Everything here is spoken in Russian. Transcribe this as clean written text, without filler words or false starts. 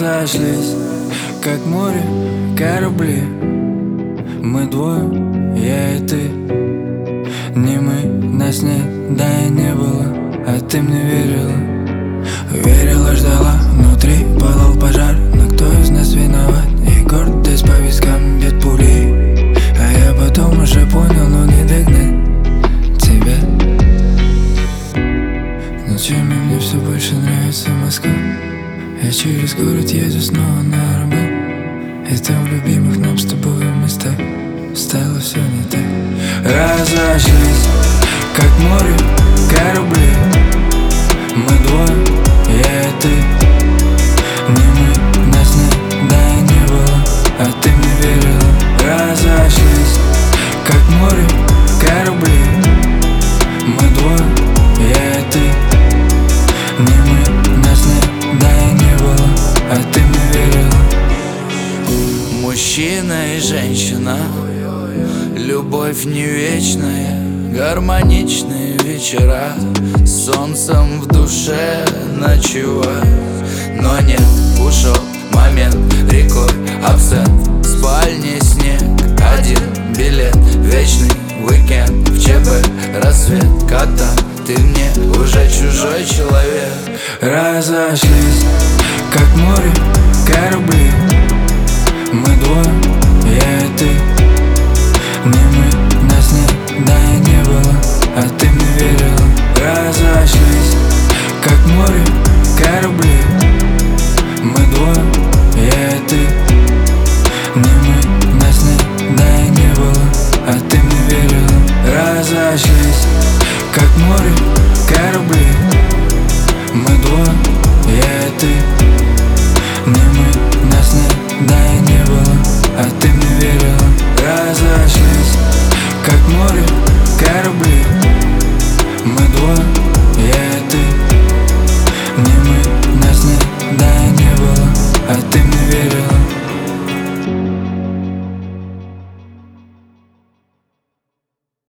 разошлись, как море, корабли. Мы двое, я и ты. Не мы, нас нет, да и не было. А ты мне верила, верила, ждала. Внутри пылал пожар, но кто из нас виноват? И гордость по вискам бьет пулей. А я потом уже понял, но не догнать тебя. Ночами мне все больше нравится Москва. Я через город еду снова на Арбат. И там в любимых нам с тобой местах стало все не так. Разошлись, как море, корабли. Мы двое, я и ты. Не мы, нас нет, да и не было. А ты мне верила. Разошлись, как море, корабли. Мы двое, я и ты. Не мы, нас нет, да и не было. А ты мне верила. Мужчина и женщина, любовь не вечная, гармоничные вечера, солнцем в душе ночевать. Но нет, ушел момент рекой, абсент, в спальне снег, один билет, вечный уикенд, в ЧП рассвет, когда ты мне уже чужой человек. Разошлись, как море, корабли. Мы двое, я и ты. Не мы, нас нет, да и не было. А ты мне верила. Разошлись, как море, корабли. Мы двое, я и ты. Не мы, нас нет, да и не было. А ты мне верила. Разошлись, как море,